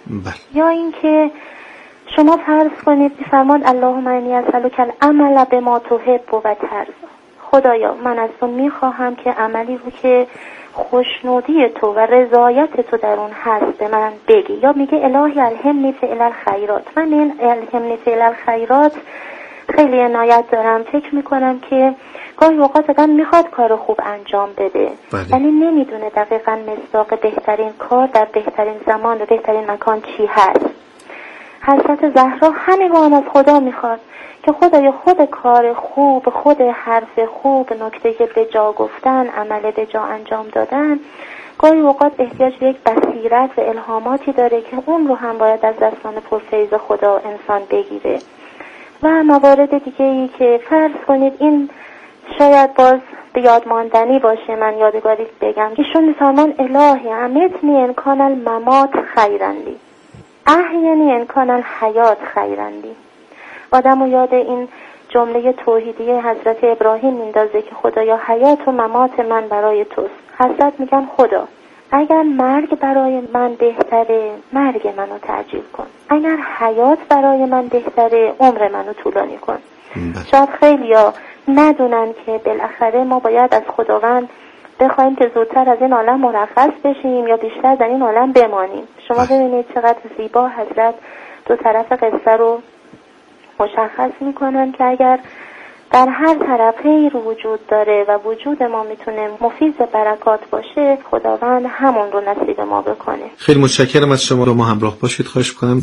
یا اینکه شما فرض کنید فرمان اللهم انی اسألک العمل بما تحب و ترضی، خدایا من از تو میخواهم که عملی رو که خوشنودی تو و رضایت تو در اون هست به من بگی. یا میگه الهی الهمنی فعل الخیرات. من این الهمنی فعل الخیرات خیلی عنایت دارم. فکر میکنم که گاهی اوقات آدم میخواد کار خوب انجام بده ولی نمیدونه دقیقاً مصداق بهترین کار در بهترین زمان و بهترین مکان چی هست. حضرت زهرا همین رو هم از خدا میخواد که خدایا خود کار خوب، خود حرف خوب، نکته به جا گفتن، عمل به جا انجام دادن گاهی اوقات احتیاج به یک بصیرت و الهاماتی داره که اون رو هم باید از دستان پرفیض خدا انسان بگیره. و موارد دیگه ای که فرض کنید این شاید باز به یاد ماندنی باشه، من یادگاری بگم، ایشون میفرمان الهی امیتنی ان کان الممات خیرا لی احینی ان کان الحیات خیرا لی. آدمو یاد این جمله توحیدی حضرت ابراهیم میندازه که خدایا حیات و ممات من برای توست. حضرت میگن خدا اگر مرگ برای من بهتره مرگ منو تعجیل کن، اگر حیات برای من بهتره عمر منو طولانی کن. شاید خیلیا ندونن که بالاخره ما باید از خداوند بخوایم که زودتر از این عالم مرخص بشیم یا بیشتر در این عالم بمانیم. شما ببینید چقدر زیبا حضرت دو طرف قصه رو مشخص میکنن که اگر در هر طرف خیر وجود داره و وجود ما میتونه مفیض برکات باشه، خداوند همون رو نصیب ما بکنه. خیلی متشکرم از شما. رو ما همراه باشید. خواهش کنم.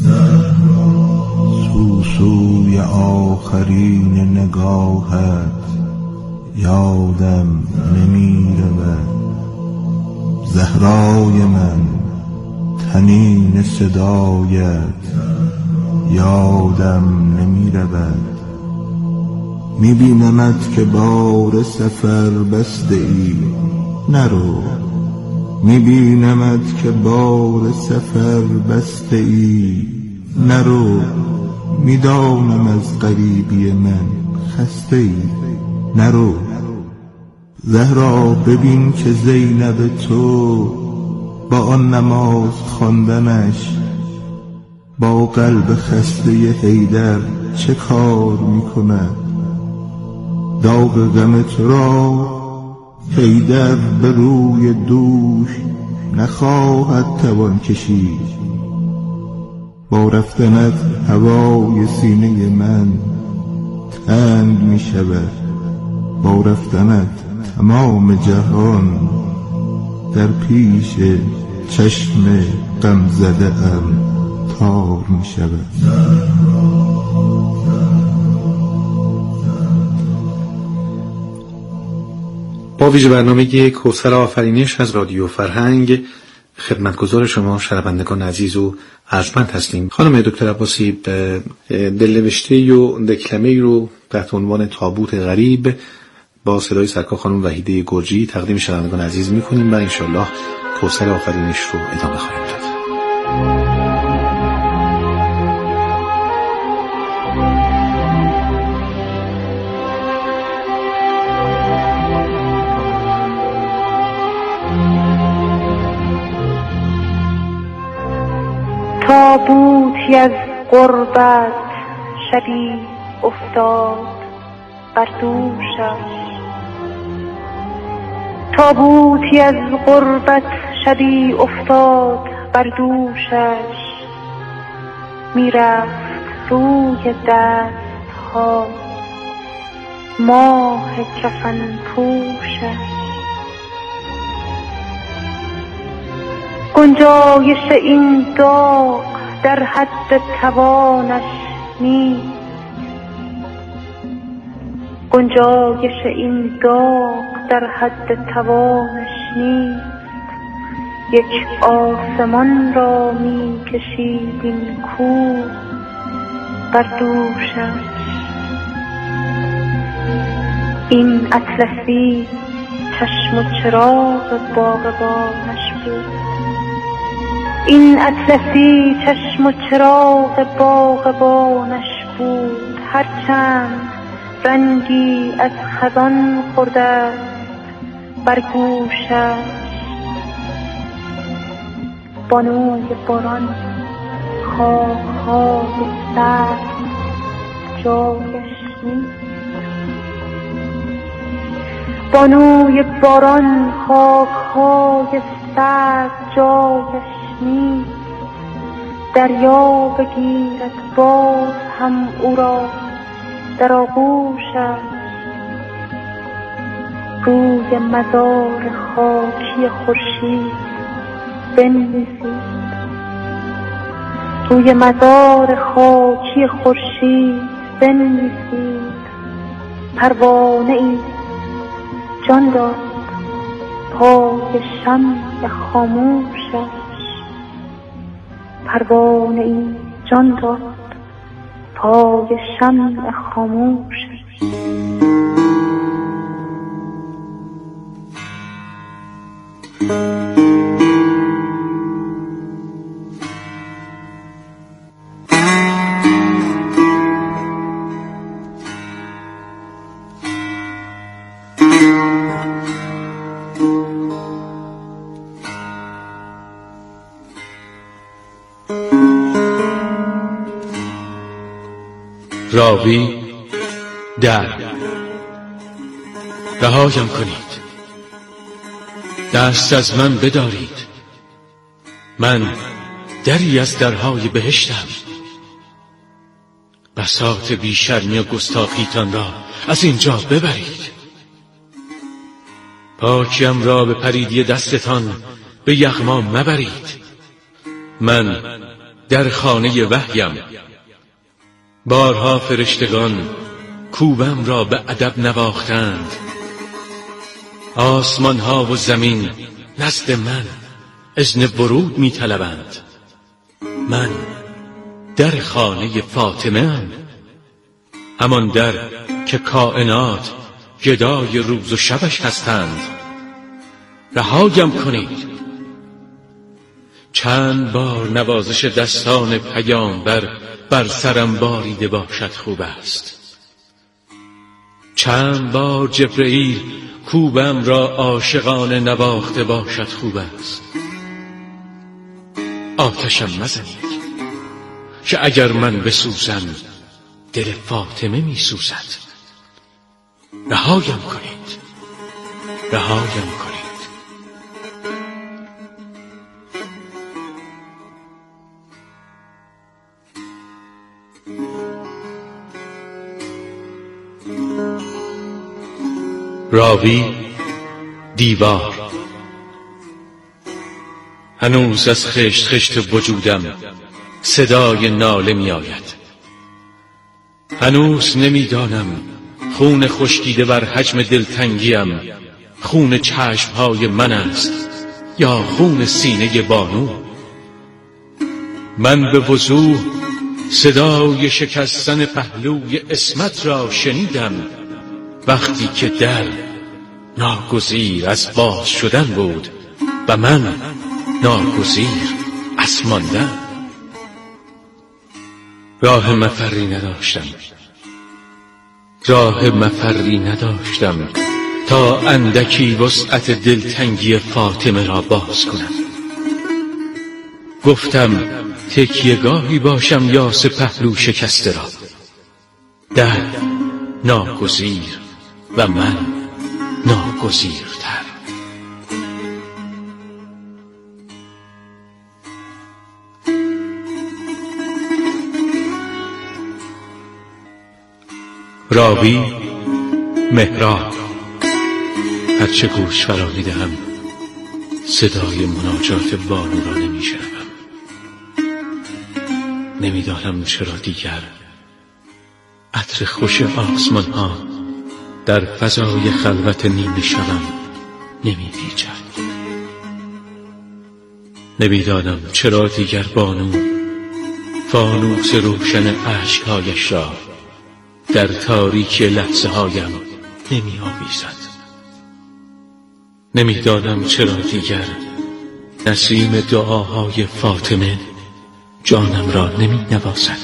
سوی آخرین نگاهت یادم نمیرود، زهرای من تنین صدایت یادم نمیرود. میبینمت که بار سفر بسته ای نرو، میبینمت که بار سفر بسته ای نرو. میدانم از غریبی من خسته ای نرو. زهرا ببین که زینب تو با آن نماز خواندنش با قلب خسته حیدر چه کار میکند. داغ غم تو را حیدر به روی دوش نخواهد توان کشید. با رفتنت هوای سینه من تنگ می شود، با رفتنت تمام جهان در پیش چشم غم زده ام تار می شود. با ویژه برنامه کوثر آفرینش از رادیو فرهنگ خدمتگزار شما شنوندگان عزیز و ارجمند هستیم. خانم دکتر عباسی، دلنوشته و دکلمه رو تحت عنوان تابوت غریب با صدای سرکار خانم وحیده گرجی تقدیم شنوندگان عزیز می‌کنیم و انشالله کوثر آفرینش رو ادامه خواهیم داد. تابوتی از غربت شبی افتاد بر دوشش، تابوتی از غربت شبی افتاد بر دوشش. میرفت روی دستها ماه کفن پوشش. گنجایش این داغ در حد توانش نیست، گنجایش این داغ در حد توانش نیست. یک آسمان را می کشید این کوه بر دوشش. این اطلسی چشم و چراغ باغبانش بود، این اطلسی چشم و چراغ باغبانش بود. هرچند رنگی از خزان خورده بر گوشش، بانوی باران خاک‌های سبز جایش نیست. بانوی باران خاک‌های سبز جایش نیست. دریا بگیرد باز هم او را در آغوشش. روی مزار خاکی خورشید بنویسید. روی مزار خاکی خورشید بنویسید. پروانه ای جان داد پای شمع خاموشش. پروانه ای جان داد پای شمع خاموشش. راوی در رهایم کنید، دست از من بدارید. من دری از درهای بهشتم. بساط بیشرمی و گستاخیتان را از اینجا ببرید. پاکیم را به پریدی دستتان به یغما مبرید. من در خانه وحیم. بارها فرشتگان کوبم را به ادب نواختند. آسمان ها و زمین نزد من اذن ورود می طلبند. من در خانه فاطمه ام، همان در که کائنات گدای روز و شبش هستند. رهایم کنید. چند بار نوازش دستان پیامبر بر سرم باریده باشد خوب است. چند بار جبرئیل کوبم را عاشقانه نواخته باشد خوب است. آتشم مزنید که اگر من بسوزم دل فاطمه می سوزد. رهایم کنید، رهایم کنید. راوی دیوار. هنوز از خشت خشت وجودم صدای ناله می آید. هنوز نمیدانم خون خشکیده بر حجم دلتنگیم خون چشمهای من است یا خون سینه بانو. من به وضوح صدای شکستن پهلوی عصمت را شنیدم وقتی که در ناگزیر از باز شدن بود و من ناگزیر از ماندن. راه مفری نداشتم، راه مفری نداشتم تا اندکی وسعت دلتنگی فاطمه را باز کنم. گفتم تکیه‌گاهی باشم یاس پهلو شکسته را. در ناگزیر و من ناگزیرتر. راوی مهراب. هرچه گوش فرا می‌دهم صدای مناجات بانو را نمی‌شنوم. نمی‌دانم چرا دیگر عطر خوش آسمان ها در فضای خلوت نیمه شبم نمی‌پیچد. نمی‌دانم چرا دیگر بانو فانوس روشن اشک‌هایش را در تاریکی لحظه هایم نمی آویزد. نمیدانم چرا دیگر نسیم دعاهای فاطمه جانم را نمی نوازد.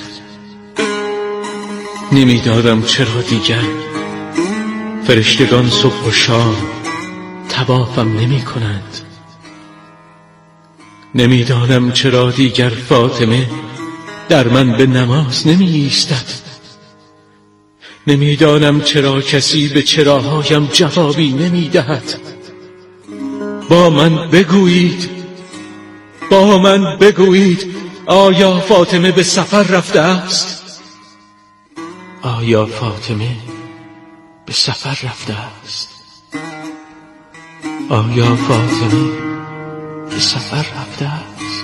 نمیدانم چرا دیگر فرشتگان صبح و شام طوافم نمی کنند. نمیدانم چرا دیگر فاطمه در من به نماز نمی ایستد. نمیدانم چرا کسی به چراهایم جوابی نمی دهد. با من بگویید آیا فاطمه به سفر رفته است؟ آیا فاطمه به سفر رفته است؟ آیا فاطمه به سفر رفته است؟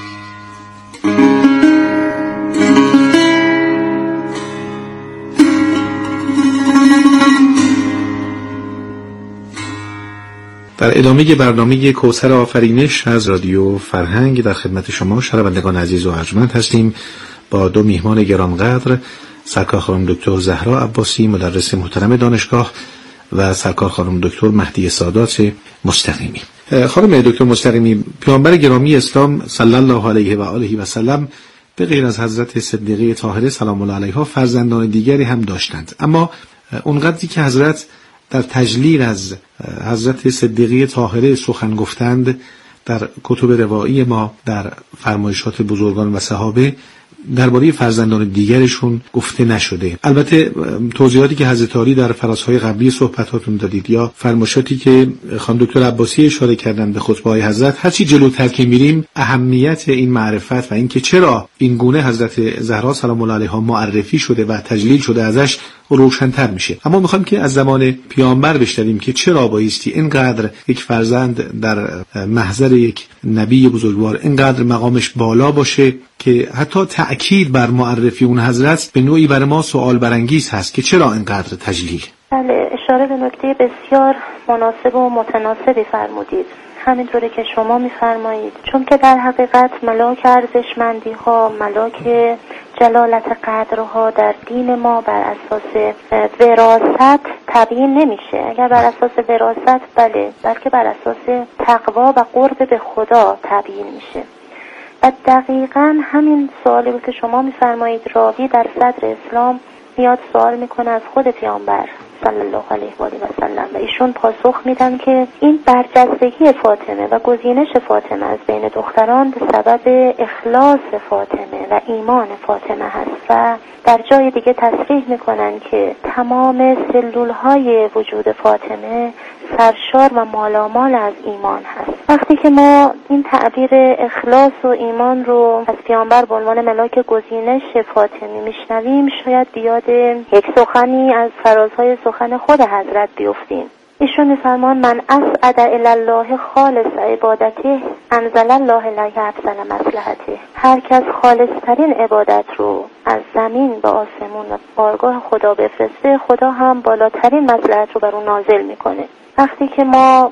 در ادامه برنامه کوثر آفرینش از رادیو فرهنگ در خدمت شما شنوندگان عزیز و ارجمند هستیم با دو میهمان گرانقدر، سرکار خانم دکتر زهرا عباسی مدرس محترم دانشگاه و سرکار خانم دکتر مهدی سادات مستقیمی. خانم دکتر مستقیمی، پیامبر گرامی اسلام صلی الله علیه و آله و سلم به غیر از حضرت صدیقه طاهره سلام الله علیها فرزندان دیگری هم داشتند، اما اونقدری که حضرت در تجلیل از حضرت صدیقه طاهره سخن گفتند در کتب روایی ما، در فرمایشات بزرگان و صحابه درباره فرزندان دیگرشون گفته نشده. البته توضیحاتی که حضرت علی در فرازهای قبلی صحبتاتون دادید یا فرمایشاتی که خانم دکتر عباسی اشاره کردن به خطبه‌های حضرت، هرچی جلوتر که میریم اهمیت این معرفت و اینکه چرا این گونه حضرت زهرا سلام الله علیها معرفی شده و تجلیل شده ازش روشن‌تر میشه. اما میخوایم که از زمان پیامبر بشنویم که چرا بایستی اینقدر یک فرزند در محضر یک نبی بزرگوار اینقدر مقامش بالا باشه که حتی تأکید بر معرفی اون حضرت به نوعی بر ما سوال برانگیز هست که چرا اینقدر تجلیل. بله، اشاره به نکته بسیار مناسب و متناسبی فرمودید، همینطوری که شما میفرمایید، چون که در حقیقت ملاک ارزشمندی ها، ملاک جلالت قدرها در دین ما بر اساس وراثت تبیین نمیشه. اگر بر اساس وراثت بله، بلکه بر اساس تقوا و قرب به خدا تبیین میشه. و دقیقاً همین سوالی بود که شما میفرمایید راوی در صدر اسلام میاد سوال میکنه از خود پیامبر صلی الله علیه و آله و سلم و ایشون پاسخ میدن که این برجستگی فاطمه و گزینش فاطمه از بین دختران به سبب اخلاص فاطمه و ایمان فاطمه هست و در جای دیگه تصریح میکنن که تمام سلولهای وجود فاطمه سرشار و مالامال از ایمان هست. وقتی که ما این تعبیر اخلاص و ایمان رو از پیامبر به عنوان ملاک گزینش فاطمه میشنویم، شاید بیاد یک سخنی از فرازهای سخن خود حضرت بیفتیم. ایشون میفرمان من اسعد الی الله خالص عبادته انزل الله الیه افضل مصلحته. هر کس خالص ترین عبادت رو از زمین به آسمون و بارگاه خدا بفرسته، خدا هم بالاترین مصلحت رو بر اون نازل میکنه. وقتی که ما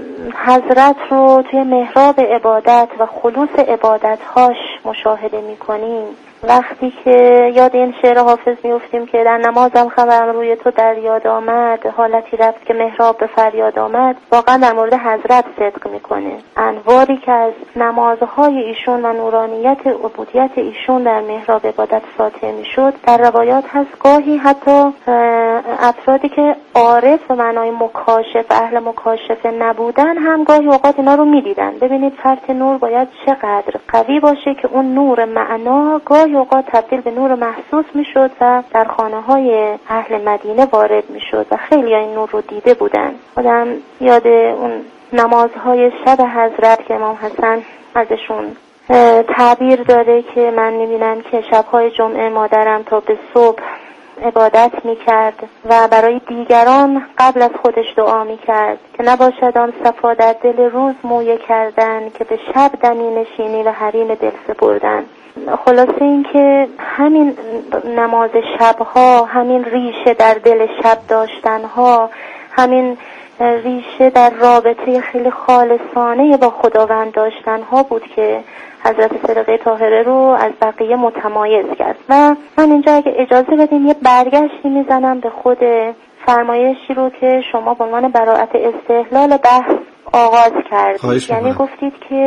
حضرت رو توی محراب عبادت و خلوص عبادتهاش مشاهده میکنیم، وقتی که یاد این شعر حافظ میفتیم که در نمازم خبرم روی تو در یاد آمد، حالتی رفت که محراب به فریاد آمد، واقعا در مورد حضرت صدق میکنه. انواری که از نمازهای ایشون و نورانیت عبودیت ایشون در محراب عبادت ساطع میشد، در روایات هست گاهی حتی افرادی که عارف به معنای مکاشف، اهل مکاشفه نبودن، هم گاهی اوقات اینا رو میدیدن. ببینید فرط نور باید چقدر قوی باشه که اون نور معنا گاهی اوقات تبدیل به نور محسوس میشد و در خانه های اهل مدینه وارد میشد و خیلی این نور رو دیده بودن. آدم یاد اون نمازهای شب حضرت که امام حسن ازشون تعبیر داره که من میبینم که شبهای جمعه مادرم تا به صبح عبادت میکرد و برای دیگران قبل از خودش دعا میکرد که نباشد آن صفا در دل روز مویه کردن که به شب دمی نشینی و حریم دل سپردن. خلاصه این که همین نماز شبها، همین ریشه در دل شب داشتنها، همین ریشه در رابطه خیلی خالصانه با خداوند داشتنها بود که حضرت صدیقه طاهره رو از بقیه متمایز کرد. و من اینجا اگه اجازه بدیم یه برگشتی میزنم به خود فرمایشی رو که شما به عنوان براءت استحلال بحث آغاز کردید. یعنی گفتید که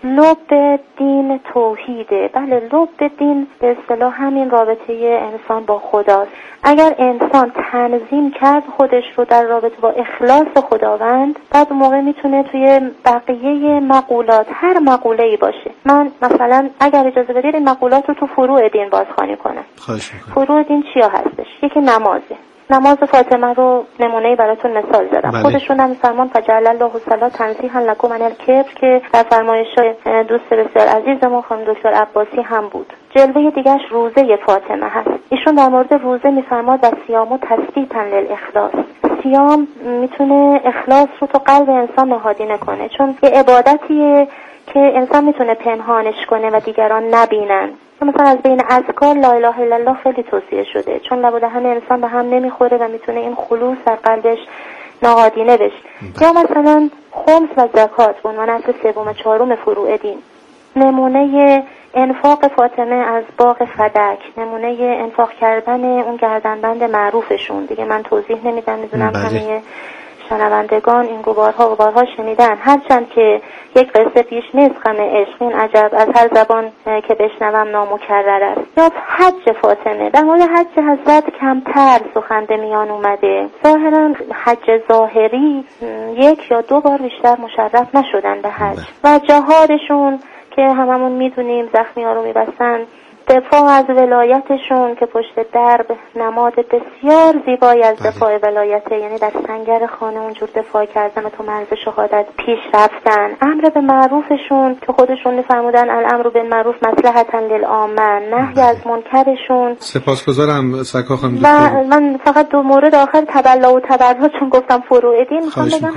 لب دین توحیده. بله، لب دین به اصطلاح همین رابطه انسان با خداست. اگر انسان تنظیم کرد خودش رو در رابطه با اخلاص خداوند، بعد اون موقع میتونه توی بقیه مقولات، هر مقوله‌ای باشه، من مثلا اگر اجازه بدید این مقولات رو تو فروع دین بازخوانی کنم. خواهش می‌کنم. فروع دین چیا هستش؟ یکی نمازه. نماز فاطمه رو نمونه‌ای براتون مثال زدم. بله. خودشون هم فرمان فجعل الله الصلاة تنزیها لکم عن الکبر که در فرمایش‌های دوست بسیار عزیز ما خانم دکتر عباسی هم بود. جلوه دیگرش روزه فاطمه هست. ایشون در مورد روزه می‌فرماد و صیام تثبیتا للاخلاص. صیام میتونه اخلاص رو تو قلب انسان نهادینه کنه، چون یه عبادتیه که انسان میتونه پنهانش کنه و دیگران نبینن. مثلا از بین اذکار لا اله الا الله خیلی توصیه شده، چون لب و دهن انسان به هم نمیخوره و میتونه این خلوص در قلبش نهادینه بشه. یا مثلا خمس و زکات به عنوان اصل سوم و چهارم فروع دین. نمونه انفاق فاطمه از باغ فدک، نمونه انفاق کردن اون گردنبند معروفشون، دیگه من توضیح نمیدم، میدونم همه شنوندگان این بارها شنیدن. هرچند که یک قصه پیش نیست، غم عشق این عجب از هر زبان که بشنوم نامکرر است. یا حج فاطمه، در مورد حج حضرت کمتر سخن به میان اومده. ظاهرا حج ظاهری 1 یا 2 بار بیشتر مشرف نشدن به حج. و جهادشون که هممون میدونیم زخمی ها رو میبستن، دفاع از ولایتشون که پشت درب نماد بسیار زیبایی از دفاع ولایته، یعنی در سنگر خانه اونجور دفاع کردن و تو مرز شهادت پیش رفتن. امر به معروفشون که خودشون میفرمودن الامر بالمعروف مصلحتا للعامه، نهی از منکرشون. سپاسگزارم سرکار خانم و دکتر. من فقط 2 مورد آخر تبلا و تبرها، چون گفتم فروع دین، میخوام بگم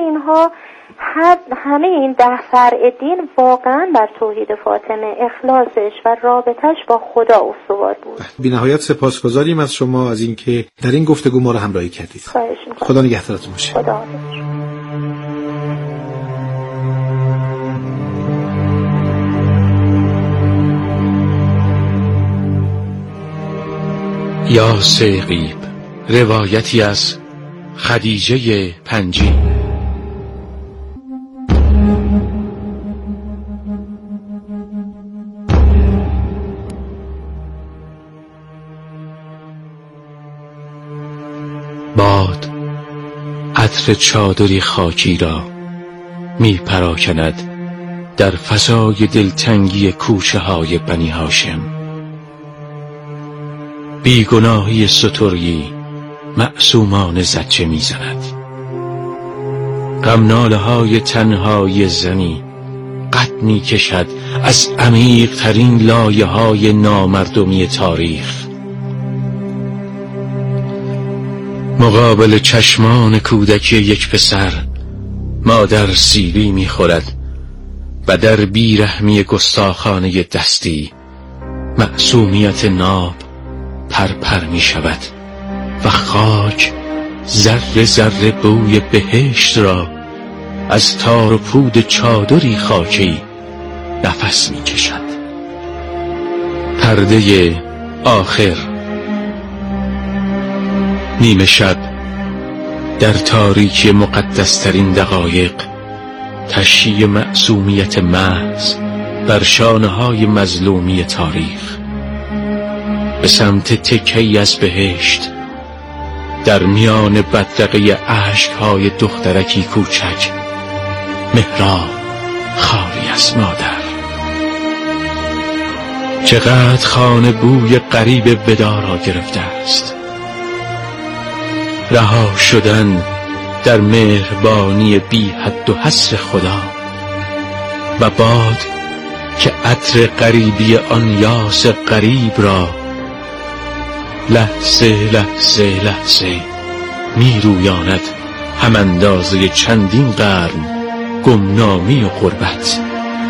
همه این 10 فرع دین واقعا بر توحید فاطمه، اخلاصش و رابطش با خدا استوار بود. بی نهایت سپاسگزاریم از شما از اینکه در این گفتگو ما رو همراهی کردید. خواهش می‌کنم. خدا نگهدارتون باشه. خدا حافظ. یا سیغیب، روایتی از خدیجه پنجی. باد عطر چادری خاکی را می پراکند در فضای دلتنگی کوچه های بنی هاشم. بیگناهی ستوری معصومان زجه می زند. غمناله های تنهای زنی قد می کشد از عمیق ترین لایه های نامردمی تاریخ. مقابل چشمان کودکی یک پسر مادر سیبی می خورد و در بیرحمی گستاخانه دستی معصومیت ناب پرپر می شود و خاک ذره ذره بوی بهشت را از تار و پود چادری خاکی نفس می کشد. پرده آخر. نیمه شب در تاریکی مقدسترین دقایق تشییع معصومیت محض بر شانه‌های مظلومی تاریخ به سمت تکه‌ای از بهشت در میان بدرقه اشک‌های دخترکی کوچک، مهراب خالی از مادر. چقدر خانه بوی غریب ودا را گرفته است. رها شدن در مهربانی بی حد و حصر خدا و باد که عطر غریبی آن یاس غریب را لحظه لحظه لحظه می رویاند هم اندازه چندین قرن گمنامی و غربت.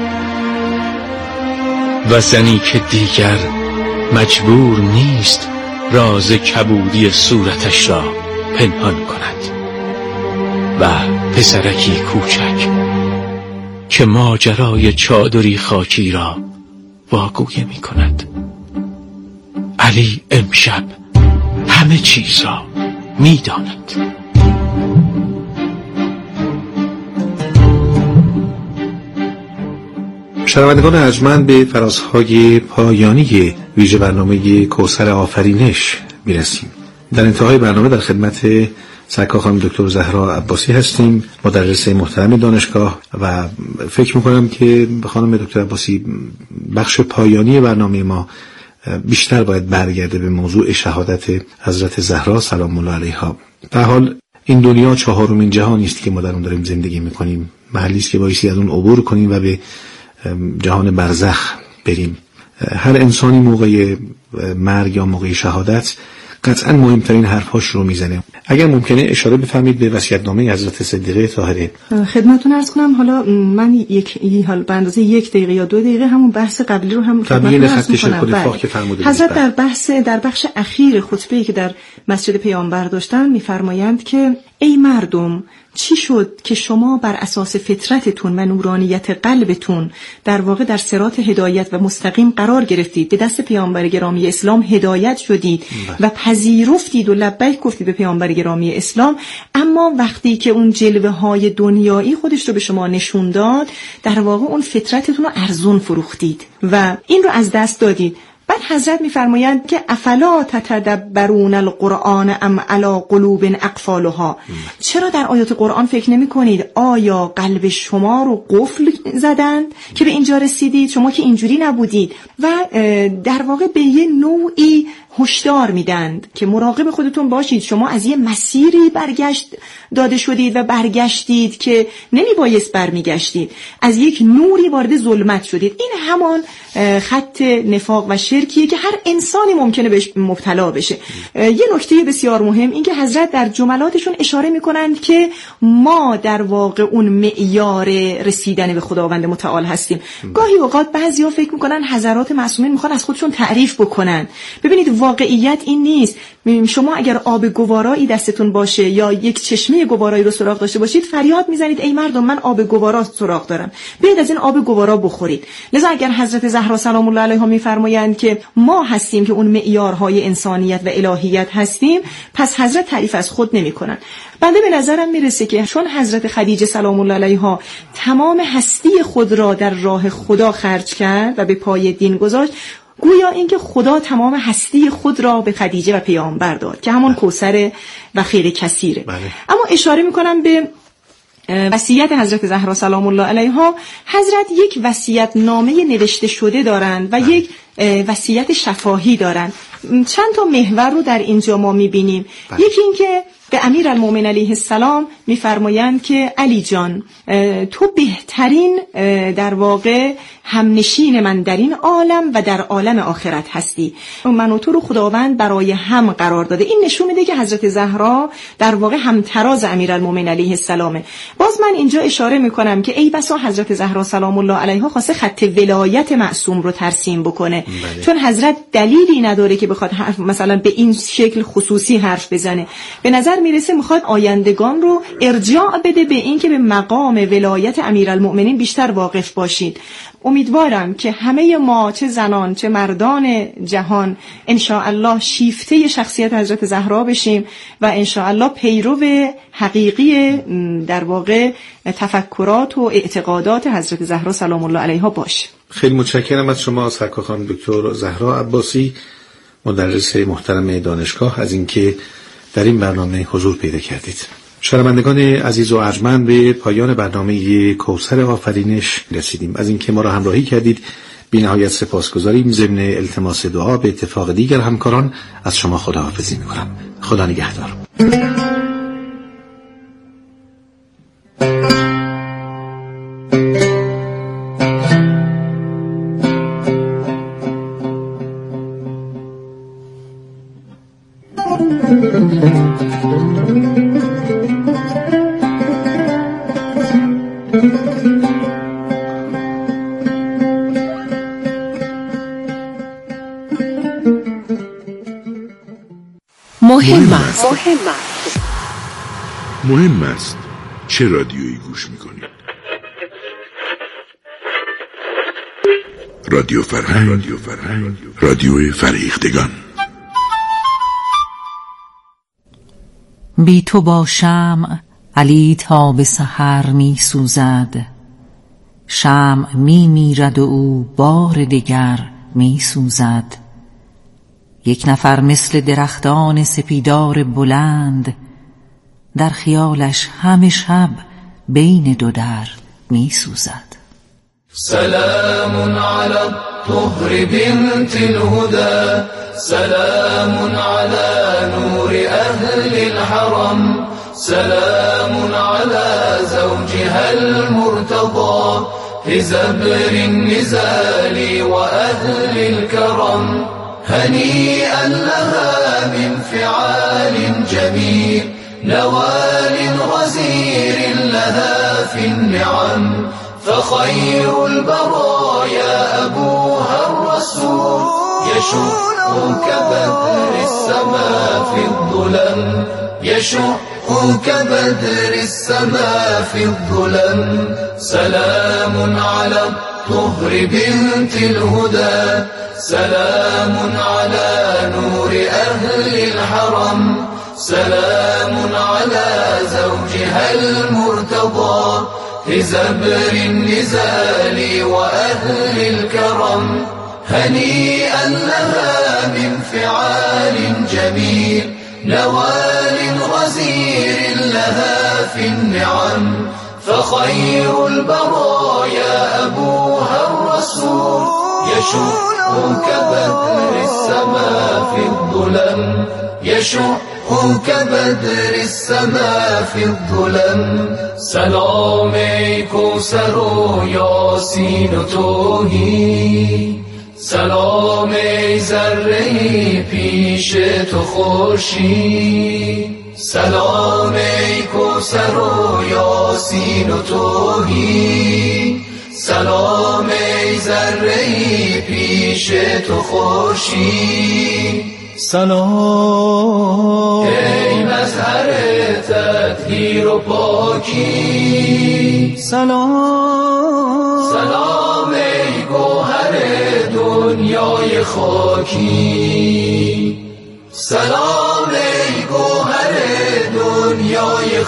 و زنی که دیگر مجبور نیست راز کبودی صورتش را پنهان کند و پسرکی کوچک که ماجرای چادری خاکی را واگویه می کند. علی امشب همه چیز را می داند. شنوندگان ارجمند، به فرازهای پایانی ویژه برنامه کوثر آفرینش میرسیم. در انتهای برنامه در خدمت سرکار خانم دکتر زهرا عباسی هستیم، مدرس محترم دانشگاه، و فکر میکنم که خانم دکتر عباسی بخش پایانی برنامه ما بیشتر باید برگرده به موضوع شهادت حضرت زهرا سلام الله علیها. در حال این دنیا چهارمین جهانی است که ما در اون داریم زندگی میکنیم، محلی است که بایستی از اون عبور کنیم و به جهان برزخ بریم. هر انسانی موقع مرگ یا موقع شهادت قطعا مهمترین حرفاش رو میزنه. اگر ممکنه اشاره بفرمایید به وصیت‌نامه حضرت صدیقه طاهره. خدمتتون عرض کنم. حالا من حال به اندازه 1 دقیقه یا 2 دقیقه همون بحث قبلی رو هم تبیین خط اتفاق که فرمودید. حضرت در بخش اخیر خطبه‌ای که در مسجد پیامبر داشتن میفرمایند که ای مردم، چی شد که شما بر اساس فطرتتون و نورانیت قلبتون در واقع در صراط هدایت و مستقیم قرار گرفتید، به دست پیامبر گرامی اسلام هدایت شدید و پذیرفتید و لبیک گفتید به پیامبر گرامی اسلام، اما وقتی که اون جلوه های دنیایی خودش رو به شما نشون داد، در واقع اون فطرتتون رو ارزون فروختید و این رو از دست دادید. بعد حضرت میفرمایند که افلا تتدبرون القرآن ام علی قلوب اقفالها، چرا در آیات قرآن فکر نمی کنید؟ آیا قلب شما رو قفل زدند که به اینجا رسیدید؟ شما که اینجوری نبودید. و در واقع به یه نوعی هشدار میدند که مراقب خودتون باشید، شما از یه مسیری برگشت داده شدید و برگشتید که نمیبایست برمیگشتید، از یک نوری وارد ظلمت شدید. این همان خط نفاق و شرکیه که هر انسانی ممکنه بهش مبتلا بشه. یه نکته بسیار مهم این که حضرت در جملاتشون اشاره میکنند که ما در واقع اون معیار رسیدن به خداوند متعال هستیم. گاهی اوقات بعضیا فکر میکنن حضرات معصومین میخوان از خودشون تعریف بکنن. ببینید واقعیت این نیست. شما اگر آب گوارایی دستتون باشه یا یک چشمه گوارایی رو سراغ داشته باشید، فریاد میزنید ای مردم من آب گوارا سراغ دارم، بیاید از این آب گوارا بخورید. لذا اگر حضرت زهرا سلام الله علیها میفرمایند که ما هستیم که اون معیارهای انسانیت و الهیت هستیم، پس حضرت تعریف از خود نمیکنن. بنده به نظرم میرسه که چون حضرت خدیجه سلام الله علیها تمام هستی خود را در راه خدا خرج کرد و به پای دین گذاشت، گویا اینکه خدا تمام هستی خود را به خدیجه و پیامبر داد که همون کوثر و خیر کثیره. اما اشاره میکنم به وصیت حضرت زهرا سلام الله علیها. حضرت یک وصیت نامه نوشته شده دارند و یک وصیت شفاهی دارند. چند تا محور رو در اینجا ما میبینیم. یکی این که به امیرالمومنین علیه السلام میفرمایند که علی جان، تو بهترین در واقع همنشین من در این عالم و در عالم آخرت هستی. من و تو رو خداوند برای هم قرار داده. این نشون میده که حضرت زهرا در واقع همتراز امیرالمومنین علیه السلامه. باز من اینجا اشاره میکنم که ای بسا حضرت زهرا سلام الله علیها خواسته خط ولایت معصوم رو ترسیم بکنه. چون حضرت دلیلی نداره که بخواد مثلا به این شکل خصوصی حرف بزنه. به نظر میرسه میخواد آیندگان رو ارجاع بده به این که به مقام ولایت امیرالمؤمنین بیشتر واقف باشید. امیدوارم که همه ما، چه زنان چه مردان جهان، انشاءالله شیفته شخصیت حضرت زهرا بشیم و انشاءالله پیرو حقیقی در واقع تفکرات و اعتقادات حضرت زهرا سلام الله علیها باشیم. خیلی متشکرم از شما سرکار خانم دکتر زهرا عباسی، مدرس محترم دانشگاه، از اینکه در این برنامه حضور پیدا کردید. شنوندگان عزیز و ارجمند، به پایان برنامه کوثر آفرینش رسیدیم. از اینکه ما را همراهی کردید بی نهایت سپاسگزاریم. ضمن التماس دعا به اتفاق دیگر همکاران از شما خداحافظی می‌کنم. خدا نگهدار. مهم است چه رادیویی گوش میکنید. رادیو فرهنگ، رادیو فریختگان. بی تو با شمع علی تا به سحر می سوزد، شمع می میرد و او بار دگر می سوزد. یک نفر مثل درختان سپیدار بلند، در خیالش همه شب بین دو در می سوزد. سلام على الطهر بنت الهدى، سلام على نور أهل الحرم، سلام على زوجها المرتضى في زبر النزال وأهل الكرم. هنيئا لها من فعال جميل، نوال غزير لها في النعم، فخير البرايا أبوها الرسول، يشق كبدر السماء في الظلم، يشق كبدر السماء في الظلم. سلام على الطهر بنت الهدى، سلام على نور أهل الحرم، سلام على زوجها المرتضى في زبر النزال وأهل الكرم. هنيئا لها من فعال جميل، نوال غزير لها في النعم، فخير البرايا أبوها الرسول، يشق كبدر السماء في الظلم، يشق كبدر السماء في الظلم. سلام کوثر و یاسین و توحید، سلام ذره پیش تو خورشید، سلام کوثر و یاسین و توحید، سلام ذره پیش تو خورشید. سلام ای مظهر تطهیر و پاکی، سلام سلام ای گوهر دنیای خاکی، سلام ای گوهر دنیای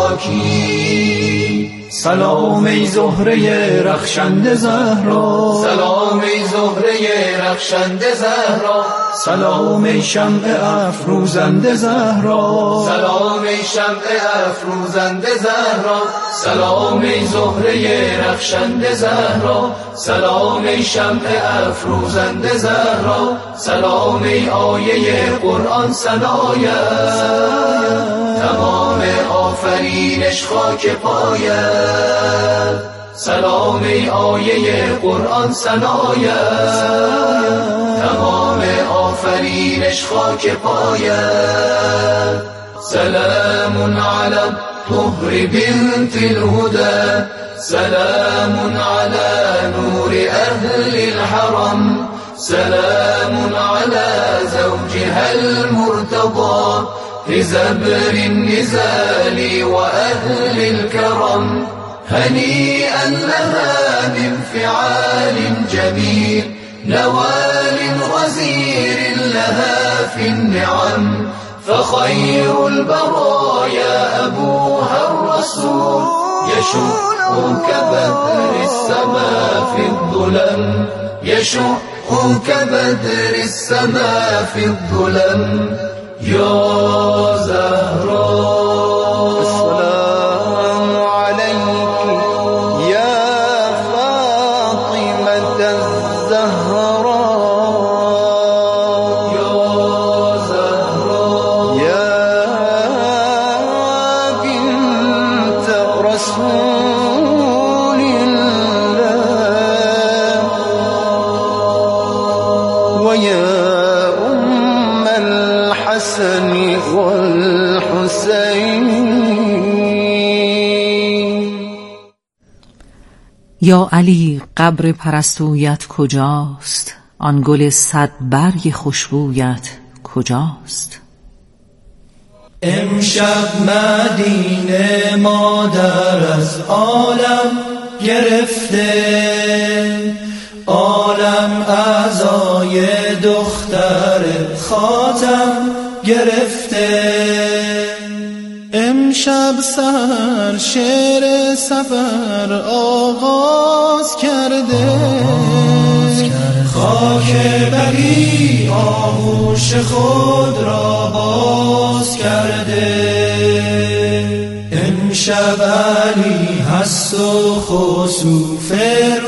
خاکی. سلام ای زهره رخشنده زهرا، سلام ای زهره رخشنده زهرا، سلام ای شمع افروزنده زهرا، سلام ای شمع افروزنده زهرا، سلام ای زهره رخشنده زهرا، سلام ای شمع افروزنده زهرا، سلام ای آیه قرآن ثنایت، تمام آفرینش خاک پایت، سلام ای آیه قرآن ثنایت، تمام آفرینش خاک پایت. سلام على الطهر بنت الهدى، سلام على نور أهل الحرم، سلام على زوجها المرتضى في زبر النزال وأهل الكرم. هنيئا لها من فعال جميل، نوال غزير لها في النعم، فخير البرايا أبوها الرسول، يشق كبدر السماء في الظلم، يشق كبدر السماء في الظلم. يا زهراء السلام عليك يا فاطمة الزهراء، يا زهراء يا بنت رسول الله، ويا أم الحسن والحسين. یا علی قبر پرستویت کجاست؟ آن گل صد برگ خوشبویت کجاست؟ امشب مدینه مادر از عالم گرفته، عالم اعضای دختر خاتم گرفته. امشب سحر شعر سفر آغاز کرده، خاک بری آغوش خود را باز کرده. امشب علی هست و خسوف